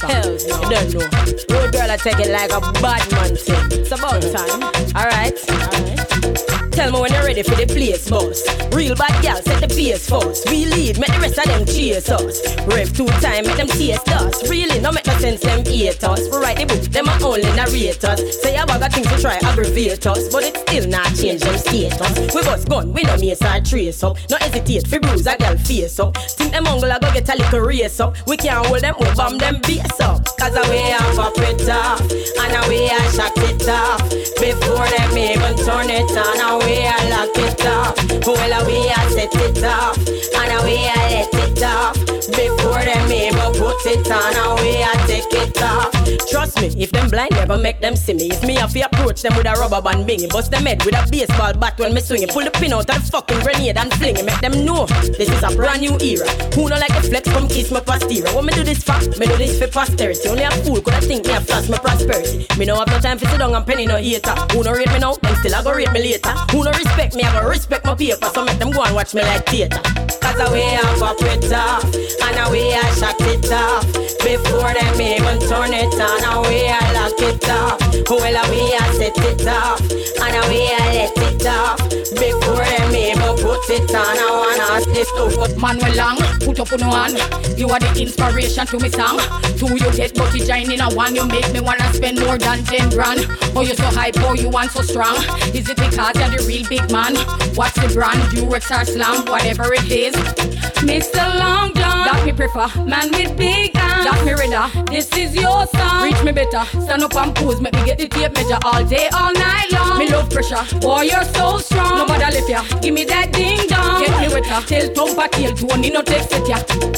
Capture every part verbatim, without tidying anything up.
Hell no. You don't know. Road girl I take it like a bad man thing. It's about time. Alright. Alright. Tell me when you're ready for the place, boss. Real bad girl, set the pace first. We lead, make the rest of them chase us. Rev two time, make them taste us. Really, no make no sense, them hate us. We write the book, them are only narrate us. Say I got things to try, aggravate us. But it still not change them status. We bust gun, we no mace or trace up. No hesitate, fi bruise a girl face up. Think them ungle, I go get a little race up. We can't hold them, we bomb them base up. Cause a way I pop it off, and a way I shut it off. Before them even turn it on, a way I lock it off. Well, a way I set it off, and a way I let it off. Before them even put it on, a way I take it off. Trust me, if them blind never make them see me. If me have to approach them with a rubber band bingy, bust them head with a baseball bat when me swing it. Pull the pin out of the fucking grenade and fling it. Make them know this is a brand new era. Who don't like the flex, come kiss my posterior. What me do this for? Me do this for posterity. Only a fool could I think me a flash my prosperity. Me no have no time for sit down and penny no hater. Who no rate me now, them still a go rate me later. Who no respect me, I go respect my paper. So make them go and watch me like theater. Cause a way I pop it off, and a way I shut it off. Before them even turn it on, a way I lock it off. Well, a way I set it off, and a way I let it off. Before them even put it on, I wanna ask this stuff. Man well long, put up on one. You are the inspiration to me song. Two you get but you join in a one. You make me wanna spend more than ten grand. Oh you so hype, oh you want so strong. Is it because you're the real big man? What's the brand? Durex or Slam, whatever it is. Mister Long John, that me prefer. Man with big hands, that me reader. This is your song. Reach me better. Stand up and pose, make me get the tape measure all day, all night long. Me love pressure. Boy you're so strong. Nobody lift ya. Give me that ding dong. Get me with her. Tell Tompa tail to one, no text it ya.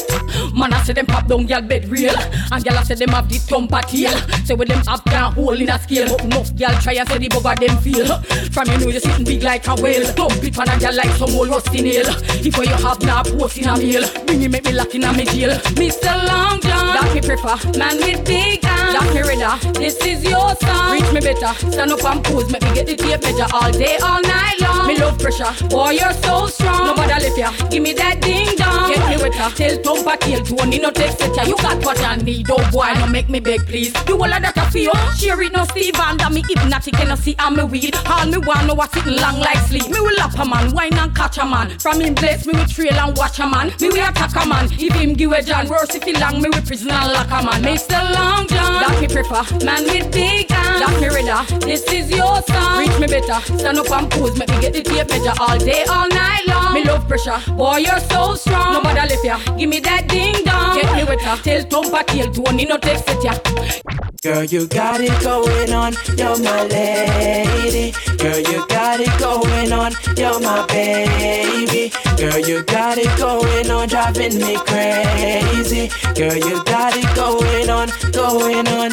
Man I say them pop down girl bed real, and girl I say them have the Tompa tail. Say with them up down hole in a scale, but enough girl try and say the bugger them feel. From you know you sitting big like a whale. Dump it on a girl like some old rusty nail. If what you have now post in a mail, bring me make me lock in a me jail. Mister Long John, that me prefer. Man with big hands, that me reader. This is your song. Reach me better. Stand up and pose, make me get the tape measure all day, all night long. Me love pressure. Boy you're so strong. Nobody lift ya. Give me that ding dong. Get me with her. Tell Tompa tail to one, no text it ya. You got what I need, oh boy, no make me beg please. You all of that I feel. Share it no Steve and me hypnotic and see I'm me weed. All me want know what's sitting long like sleep. Me will lap a man, wine and catch a man. From him bless me with trail and watch a man. Me will attack a man. If him give a John worse if he long me with prison and lock a man. Mister Long John, that me prefer. Man with big hands, that me reader. This is your song. Reach me better. Stand up and pose, make me get the tape measure all day, all night long. Me love pressure. Boy you're so strong. Nobody lift ya. Give me that ding dong. Get me with her. Tell Tompa tail to one, no text it ya. Girl, you got it going on, you're my lady. Girl, you got it going on, you're my baby. Girl, you got it going on, driving me crazy. Girl, you got it going on, going on.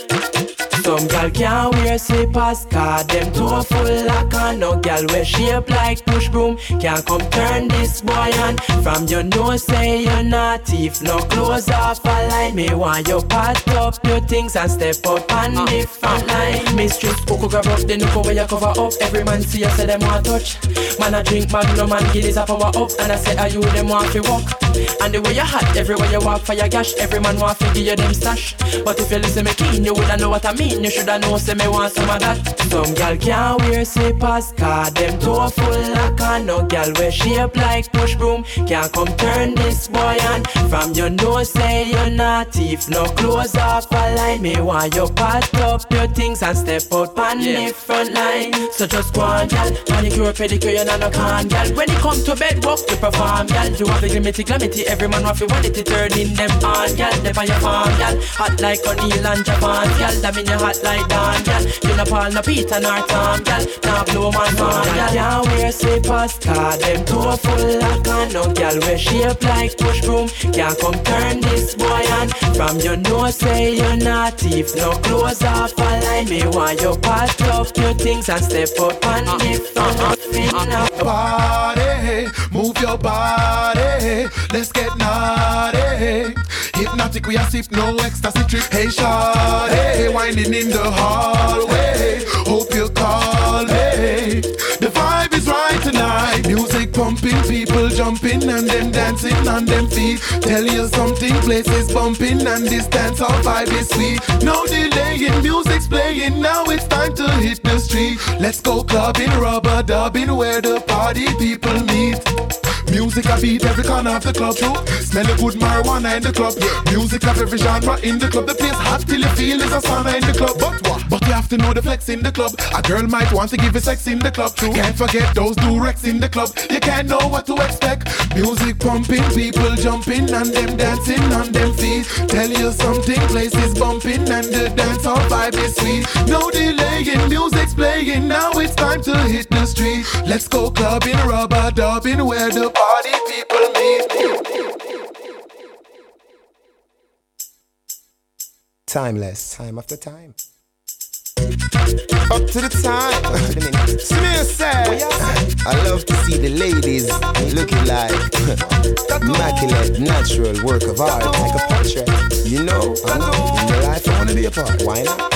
Some gal can't wear slippers, cause them toe full like a no gal wear shape like push broom. Can't come turn this boy on. From your nose say you're not thief, no clothes off a line. Me want you pack up your things and step up on uh, the front line. Mistress, Coco grab up the nuke where you cover up. Every man see you say them want touch. Man I drink Magnum and give this a power up. And I say are you them want to walk. And the way you hot, everywhere you walk for your gash. Every man want to give you them stash. But if you listen me keen, you woulda know what I mean. You shoulda know say me want some of that. Some gal can't wear slippers, cause them toe full like a no gal wear shape like push broom. Can't come turn this boy on. From your nose say you're not thief, no clothes off a line. Me want you pack up your things and step out on yeah. the front line. So just go on gal, manicure pedicure you no can gal. When it come to bed walk you perform gal. You have the glimity glimity, every man want to want it to turn in them on gal. They on your farm gal, hot like O'Neal and Japan gal. That mean you hot like Dan gal. You no Paul no Peter nor Tom gal. Now blow my man gal. Can't wear slippers, cause them toe full like a no gal wear shape like push broom. Can't come turn this boy on. From your nose say you're not thief, no clothes off a line. Me want you pack up your things and step up on uh, the front uh, uh, uh, Party, move your body, let's get naughty. Hypnotic, we a sip, no ecstasy trip. Hey shawty, winding in the hallway. Hope you call me. The vibe is right tonight. Music pumping, people jumping and them dancing on them feet. Tell you something, places bumping and this dance all vibe is sweet. No delaying, music's playing, now it's time to hit the street. Let's go clubbing, rubber dubbing, where the party people meet. Music a beat every corner of the club too. Smell a good marijuana in the club. Music of every genre in the club. The place hot till you feel there's a sauna in the club. But what? But you have to know the flex in the club. A girl might want to give you sex in the club too. Can't forget those Durex in the club. You can't know what to expect. Music pumping, people jumping and them dancing on them feet. Tell you something, places bumping and the dance all vibe is sweet. No delaying, music's playing, now it's time to hit the street. Let's go clubbing, rubber dubbing, where the party people meet. Timeless, time after time. Up to the time. Smith said, I love to see the ladies looking like immaculate, natural work of art, like a portrait. You know, I know, in your life I wanna be a part. Why not?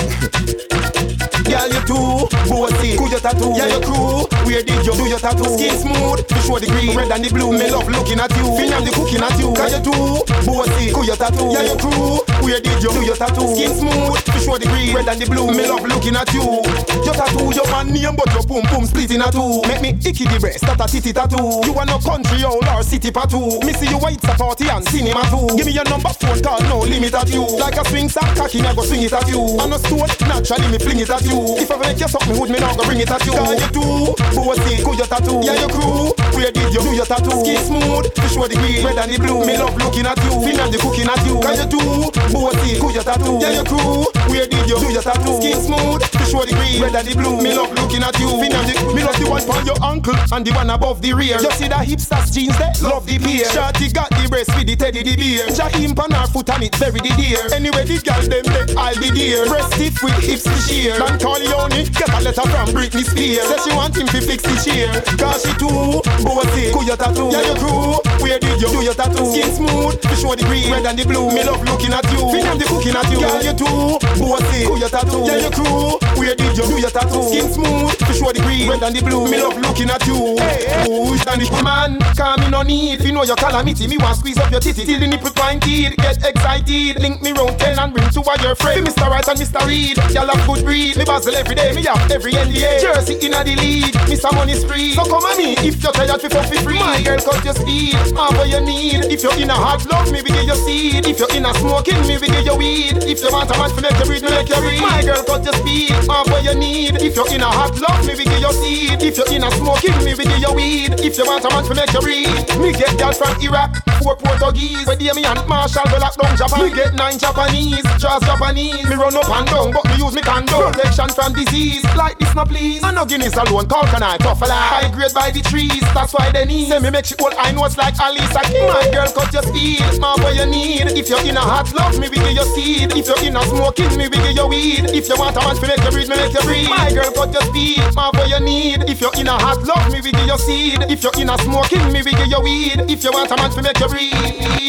Girl, you too, bossy, cool your tattoo. Yeah, your crew, where did you do your tattoo? Skin smooth, to show the green, red and the blue. Me love looking at you, fin and the cooking at you. Cause you too, bossy, cool your tattoo. Yeah, your crew, where did you do your tattoo? Skin smooth, to show the green, red and the blue. Me love looking at you. Your tattoo, your man name, but your boom boom split in a two. Make me icky the breast, that a titty tattoo. You are no country owl or city tattoo. Me see you white party and cinema too. Give me your number phone call, no limit at you. Like a swing sack cocky, I go swing it at you. And a stone, naturally me fling it at you. If I make you something hood, me now go bring it at you. Cause you too, bossy, cool your tattoo. Yeah, your crew, where did you do your tattoo? Skin smooth, to show the green, red and the blue. Me love looking at you, fin and the cooking at you. Cause you too, bossy, cool your tattoo. Yeah, your crew, where did you do your tattoo? Skin smooth, to show the green, red and the blue. Me love looking at you, fin and the, me love the one on your ankle and the one above the rear. You see the hipsters jeans there, love the beer. Shorty got the breast with the teddy the beer. Jahim pan her foot and it very the deer. Anyway, the girl them there, I'll be dear. Breast stiff with hips to sheer. Dan Corleone get a letter from Britney Spears. Says she want him to fix the chair. Cause she too, bossy, cool your tattoo. Yeah, your crew, where did you do your tattoo? Skin smooth, to show the green, red and the blue. Me love looking at you, fin and the cooking at you. Girl, you too, bossy, cool your tattoo. Yeah, your crew, where did you do your tattoo? Skin smooth, to show the green, red and the blue. Me love looking at you. Hey, hey. Push and the man, come me no need. If you know your calamity, me want squeeze up your titty till the nipple pointed. Get excited, link me round, tell and bring to all your friends. Mister Right and Mister Reed, y'all have good breed. Me basil every day, me have every N D A. Jersey inna the lead, Mister Money Spree. So come on me, if you're tired, fi fuck fi free. My girl, cut your speed, all what you need. If you're in a hot love, me we give you seed. If you're in a smoking, me we give you weed. If you want a man to make you breathe, me make you breathe. My girl, cut your speed, all what you need. If you're in a hot love, me we give you seed. If you're in a smoking, me we give you weed. If you want a man to make you breathe, me get girl from Iraq, four Portuguese. Where they me and Marshall go lock down Japan. Me get nine Japanese, just Japanese. Me run up and down, but me use me condom. Protection from disease, like this no please. I no Guinness alone, call can I tough a lie. High grade by the trees, that's why they need. Say me make she all I know it's like Alisa King. My girl, cut your speed, small what you need. If you're in a hot love, me we give you seed. If you're in a smoking, me we give you weed. If you want a man to make you breathe, me make you breathe. My girl, cut your speed, small what you need. If you're in a hot love, me we give you seed. If you're in a smoking, me we give you weed. If you want a man to make you breathe.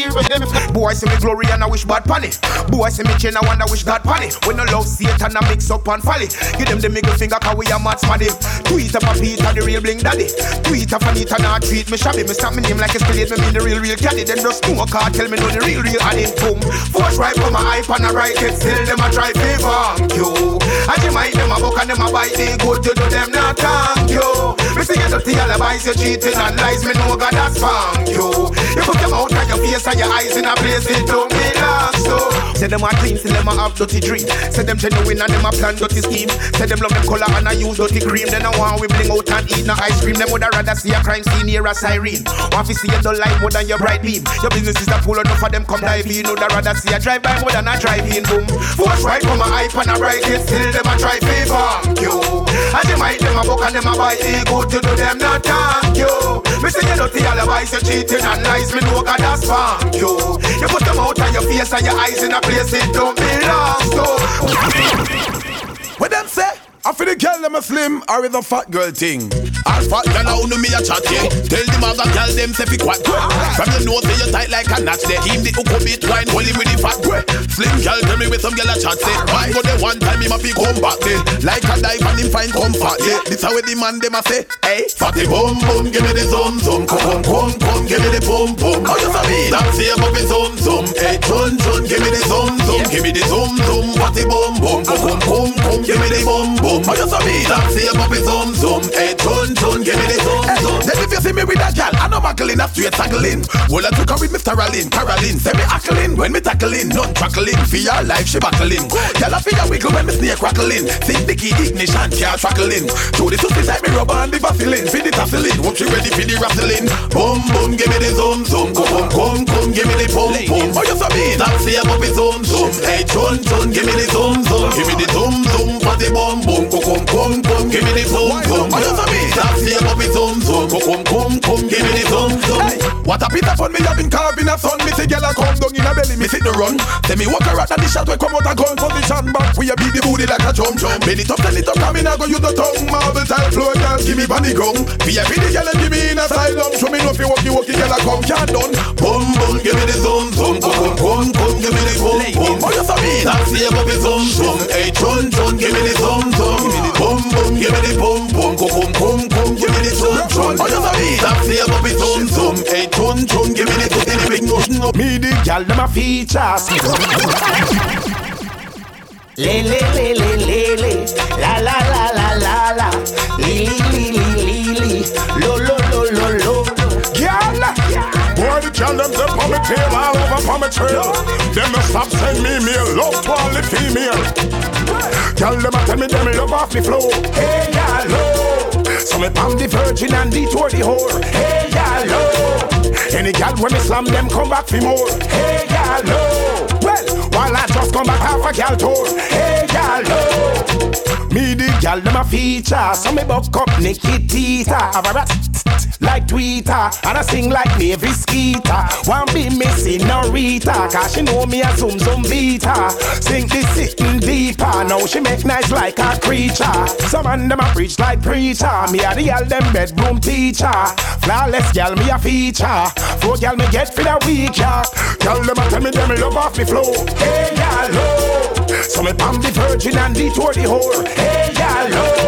Boy, see me glory and I wish bad funny. Boy, see me chain, I wonder wish God funny. When no love Satan, I mix up and folly. Give them the middle finger, cause we are mad smaddy. Tweet up a Peter, the real bling daddy. Tweet up Anita, now treat me shabby. Me snap me name like a skillet, me mean the real, real caddy. Then just no car, tell me no the real, real addy. Boom, force right from my hype and I right it. Still them a try favor you. I just mind them a book and them a bite. They good to do them not thank you. Me see you dirty alibis, you cheating and lies. Me know God that's funk you. You put them out of your face and your eyes in a place it don't belong so. Say them a clean, say them a have dirty dream. Say them genuine and them a plan dirty scheme. Say them love them color and I use dirty cream. Then I want we bling out and eat no ice cream. Them would rather see a crime scene near a siren. Want to see you don't like more than your bright beam. Your business is a full enough for them come dive in. Would rather see a drive by more than a drive in. Boom. Force right from a hype and a right it. Still them a try favor you. And them hide them a book and them a bite. They good to do them not thank you. Me say you dirty alibis, you cheating and lies. Me know God that's funk you. You put them out of your face and your eyes in a place it don't belong so. What them say? I feel the girl them a slim or is a fat girl thing. As fat gal how no me a chat yeah. Tell them other gal them say fi quack. From your nose say you tight like a notch there. Keep the hook bit wine, hold him with the fat. Slim gal tell me with some gal a chat say. Why go there one time him a fi come back there. Like a dive and him find comfort yeah. This how the man them a say. Hey, fatty bum bum, give me the zoom zoom. Come come come, give me the bum bum. How you sabi? That's here up the zoom zoom. Hey, chun chun, give me the zoom zoom. Give me the zoom zoom. Fatty bum bum, come come come, give me the bum bum. How you sabi? That's here up the zoom zoom. Hey, chun chun, give me the zoom zoom. Then if you see me with a gal, I know muckling, a straight tackling. Well, I took her with Mister Caroline, Caroline. Say me hackling when me tackling, none trackling. For your life, she battling. Gal, I feel a wiggle when me snake crackling. Sing the key ignition, car trackling. Through the sussy side, me rubber and the vaseline. Feed the tasseling, hope she ready for the wrestling. Boom, boom, give me the zoom, zoom. Come, come, come, give me the boom, boom. Oh, you sabi? That's the above the zoom, zoom. Hey, chun, chun, give me the zoom, zoom. Give me the zoom, zoom, for the boom, boom. Come, come, come, give me the zoom, zoom. Oh, you sabi? That's the above the zoom, zoom. Come, come, come, give me the zoom, zoom. What a bit of fun me having carving a son. Me say gyal a come down in a belly, me sit the run. Say me walk around and the shot we come out a gun position. Back we a beat the booty like a drum drum. Bend it up, tell it up, come in a go use the tongue. Marble tile floor, gyal give me panic gong. V I P the gyal and give me in asylum. Show me no fi walkie walkie gyal a come can't done. Boom boom, give me the zoom zoom. Come come come, give me the boom boom. Oh you sabi? That's the above the zoom zoom. Hey chun chun, give me the zoom zoom. Give me the boom boom, give me the boom boom. Come come come, give me the zoom zoom. Oh you sabi? That's the above the zoom zoom. Hey chun chun, give me the the big notion up. Me the gyal them a features. Le le le le le le, la la la la la la, li li li li li, lo lo lo lo lo. Gyal, boy the gyal them up on me tail, all over on me trail. Them no stop send me mail, love to all the female. Gyal them a tell me them love off the floor. Hey gyal, oh. So me palm the virgin and detour the whore. Hey gyal, oh. Any gal when me slam them come back for more. Hey gal, no. Well, while I just come back half a gal tour. Hey gal, no. Me the gal them a feature. So me buck up Nikki Tita. Have a rat like Twitter. And I sing like Mavis Skeeter. One be missing no Rita. Cause she know me a zoom zoom beater. Sing this sitting deeper. Now she make nice like a creature. Some man them a preach like preacher. Me a the gal them bedroom teacher. Flawless gal me a feature. Four gal me get for the week, yeah. Gal them a tell me them love off the flow. Hey gal, oh. So me palm the virgin and detour the whore. Hey gal,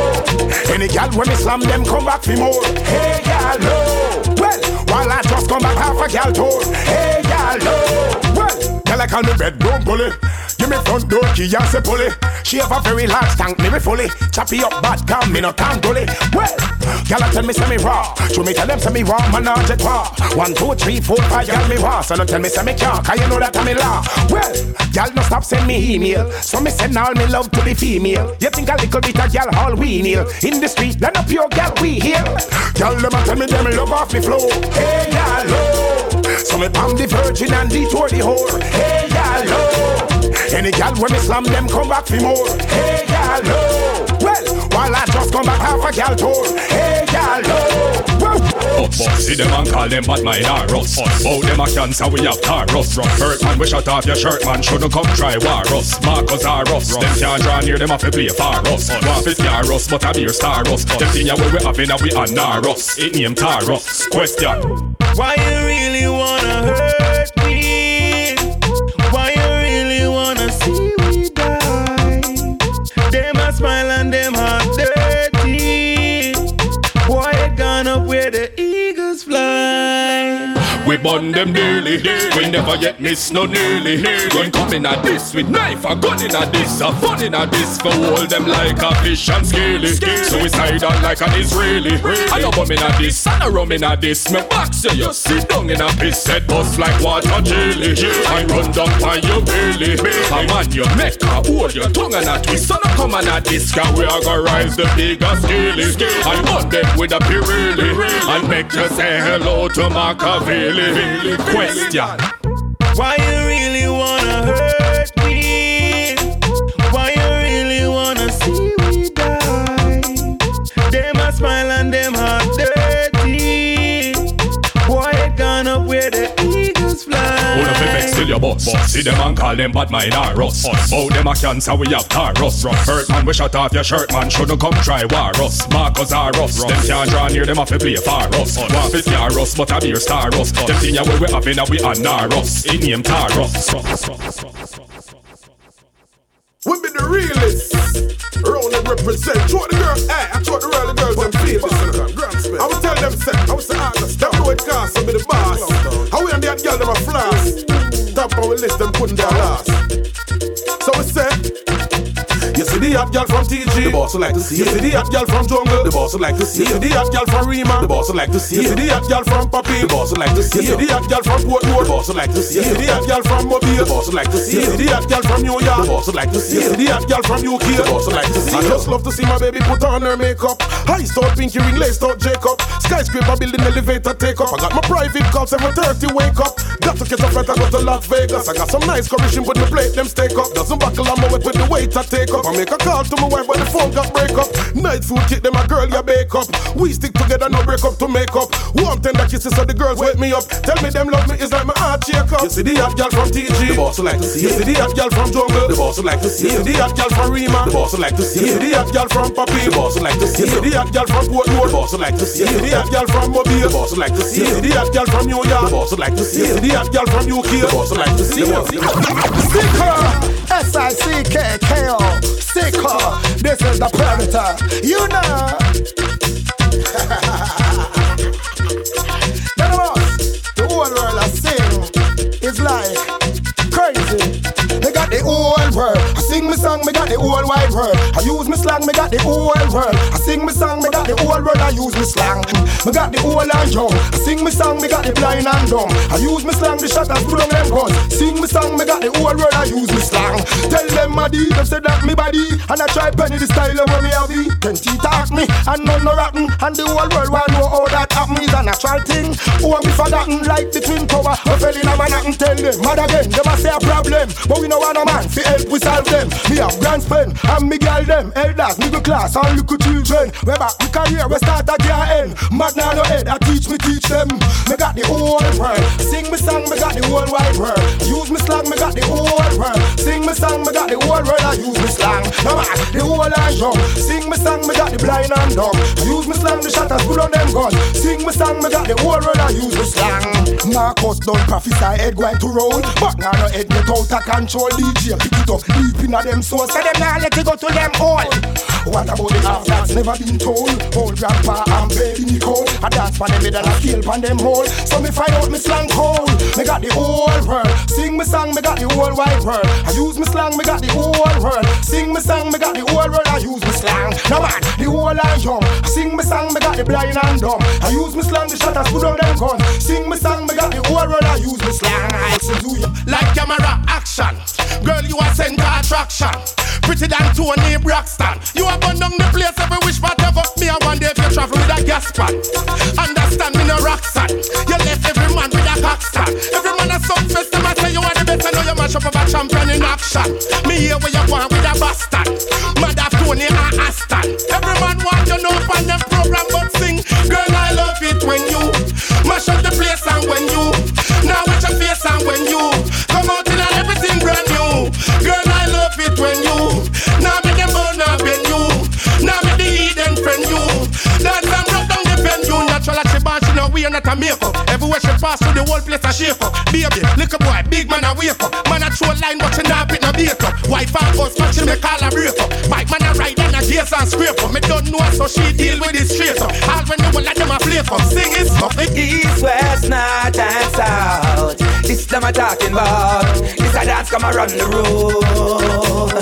oh. Any gal when me slam them come back for more. Hey gal, oh. Well, while I just come back half a gal tour. Hey gal, oh. Well, gal I call me bedroom bully. Give me front door key and say pulley. She have a very large tank, me fully. Choppy up bad, come me no can't gully. Well, gal tell me say me raw. Show me tell them say me raw, man not jet raw. One, two, three, four, five, gal me raw. So no tell me say me can't, cause you know that I'm me law. Well, gal no stop send me email. So me send all me love to the female. You think a little bit of gal all we kneel. In the street, then up your gal we heal. Gal them a tell me them love off me flow. Hey gal, oh. So me palm the virgin and detour the whore. Hey gal, oh. Any gal when me slam them come back for more. Hey gal, oh. Well, while I just come back half a gal tour. Hey gal, oh. Well, see them and call them bad mind or rust. Bow them a cancer, we have tar rust. Hurt man, we shut off your shirt, man. Shouldn't come try war us. Marcus are rust. Them can't draw near them off to play far us. One fit car rust, but a beer star rust. Them thing ya where we having a we are nar us. It name tar rust. Question: why you really wanna hurt me? Why you really wanna see me die? Them a smile and them heart dirty. Boy, it gone up where the eagles fly. We burn them daily. We never yet miss no nearly. Gun coming at this with knife, a gun in a this, a fun in a this. For hold them like a fish and scaly. Suicidal like an Israeli. I know bomb in a this, and a rum in a this. Me back say you sit down in a piss. Head bust like water jelly. I run down by your belly. A man you make a hold your tongue and a twist. So no come and a this, cause we are gonna rise the biggest scaly. I burn them with a Pirelli. And make you say hello to Machiavelli. Question: why you really wanna hurt me? Why you really wanna see me die? Them a smile and them heart dirty. Boy, it gone up where the eagles fly. Hold up the vex till your bus. See them and call them bad mind or us. Bout them a cancer, we have Taurus. Hurt man, we shut off your shirt, man. Shouldn't come try war us. Marcus are us. Them can't draw near them, have to play for us. Want fit car us, but a beer star us. Them thing ya we have in a we honor us. In name Taurus. We be the realest. Round and represent. Show the girls, hey, I show the real girls and feel this. I will tell them, say, I will say, August, them know it costs, I be the boss. How we and that girl, them a flash. Top of our list, them putting their last. So we say, you see the hot girl from T G, the boss would like to see. You see the hot girl from Jungle, the boss would like to see. You see the hot girl from Rima, the boss would like to see. You see the hot girl from Papi, the boss would like to see. You see the hot girl from Portmore, the boss would like to see. You see the hot girl from Mobile, the boss would like to see. You see the hot girl from New York, the boss would like to see. You see the hot girl from U K, the boss would like to see. I just love to see my baby put on her makeup. Iced out pinky ring, laced out Jacob. Skyscraper building elevator take up. I got my private call seven thirty wake up. Got to catch a flight, I go to Las Vegas. I got some nice correction, but the plate them stake up. Doesn't buckle on my weight with the weight I take up. I make a call to my wife when the phone got break up. Night food kick them a girl ya bake up. We stick together no break up to make up. Warm tender kisses so the girls wake me up. Tell me them love me is like my heart shake up. You see the hot girl from T G, the boss would like to see. You see the hot girl from Jungle, the boss would like to see. You see the hot girl from Rima, the boss would like to see. You see the hot girl from Papi, the boss would like to see. You see the hot girl from Portmore, the boss would like to see. You see the hot girl from Mobile, the boss would like to see. You see the hot girl from New York, the boss would like to see. You see the hot girl from U K, the boss would like to see. Sicker, S I C K K O, Sicker. This is the Predator, you know. None of us, the whole world I sing is like crazy. They got the whole world. I sing my song, me got the whole wide world. I use my slang, me got the whole world. I sing my song, me got the whole world. I use my slang, me got the whole and young. I sing my song, me got the blind and dumb. I use my slang, the shatters put on them guns. Sing my song, me got the whole world. I use my slang. Tell them my D, them say that me body. And I try penny the style of where me have it. Then T talk me, and none no rotten. And the whole world want know how that happens. And I try thing, who want me forgotten like the twin tower. I fell in a man and tell them, mad again, they must say a problem. But we know want a man, fi help we solve them. Me have grand spend, and me girl them. Elders, middle class, and little children. We back, we career, we start at your end. Mad now no head, I teach me, teach them. Me got the whole world. Sing me song, me got the whole wide world. Use me slang, me got the whole world. Sing me song, me got the whole world. I use me slang, no man, the whole and young. Sing me song, me got the blind and dumb. I use me slang, the shatters put on them guns. Sing me song, me got the whole world. I use me slang. Marcus done prophesy, head going to roll. But now no head get out of control. D J pick it up deep in a them soul. Say them now let it go to them all. What about the half that's never been told? Old grandpa and baby Nicole. I dance for them and I scale pan them whole. So me find out me slang cold. Me got the whole world. Sing me song, me got the whole wide world. I use me slang, me got the whole world. Sing me song, me got the whole world. I use me slang. No man, the whole and young. Sing me song, me got the blind and dumb. I use me slang, the shatters put on them guns. Sing me song, me got the whole world. I use me slang. I listen to you like camera action. Girl, you are center attraction. Pretty than Tony Braxton. You have gone down the place every wish but ever. Me and one day if you travel with a gas pan. Understand me no rock star. You left every man with a cock star. Every man a success, them I say you are the best. I know you mash up of a champion in action. Me here where you want with a bastard. Mother Tony and Aston. Every man want you know on them program but sing. Girl, I love it when you mash up the place and when you now watch your face and when you come out in and everything brand new. Girl, I love it when you now make them burn up in you. Now make the Eden friend you. Dance and rock down the venue. Natural as she bash, she know we are not a makeup. Everywhere she pass through the whole place a shake up. Baby, little boy, big man a wake up. Man a throw line but she not pick no bake up. Wife and husband she make all a break up. Bike man a ride and a gears and scrape up. Me don't know so she deal with this straight up. All when you will let them a play up. Sing it something. East, west, north and south. This them a talking about. This a dance come around the road.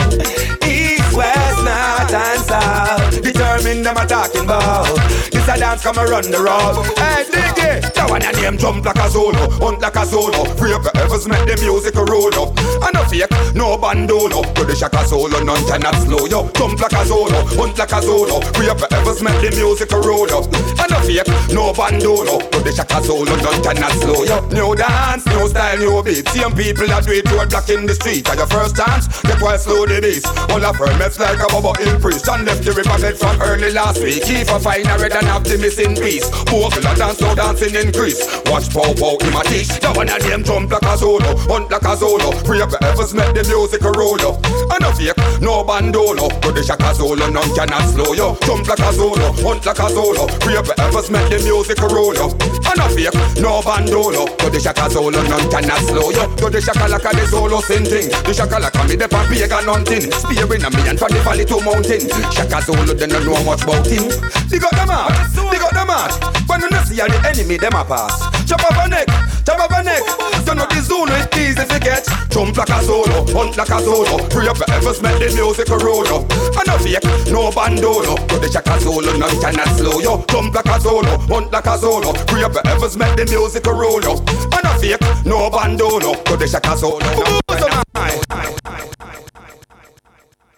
East, west, north and south. Determined them a talking about. This a dance come around the road. Hey, dig it. That one a name jump like a solo, hunt like a solo. Free up the heavens, make the music a roll up. And no fake, no bandolo. To the shaka solo, none cannot slow you. Jump like a solo, hunt like a solo. Free up the heavens, make the music a roll up. And no fake, no bandolo. To the shaka solo, none cannot slow you. New dance, new style, new beat. Same people that do it road block in the street. At your first dance, get wild slow the beast. All of her mess like a bubble hill priest. And left the river bed from early last week. Keep a fine, I read and have the missing piece. More fella dance, now dancing increase. Watch pow pow, him a teach. The one of them jump like a solo, hunt like a solo. Free up ever's make the music a roll up. And no fake, no bandolo. To the shaka solo, none cannot slow you. Jump like a solo, hunt like a solo. Free up ever's make the music a roll up. And no fake, no bandolo. To the shaka solo, none cannot slow you. To the shaka like a the solo sing thing. The shaka like a me the pagan hunting. Spearing a me and from the valley to mountain. Shaka solo, then don't know much about him. Dig up the mark, dig up the mark. When you not see all the enemy, them a pass. Chop up a neck, chop up a neck. So know the zone is easy to get. Jump like a solo, hunt like a solo. Free up your efforts, make the music a roll up. And no fake, no bandolo. To the shaka solo, none cannot slow you. Jump like a solo, hunt like a solo. Free up your efforts, make the music a roll up. And no fake, no bandolo. To the shaka solo.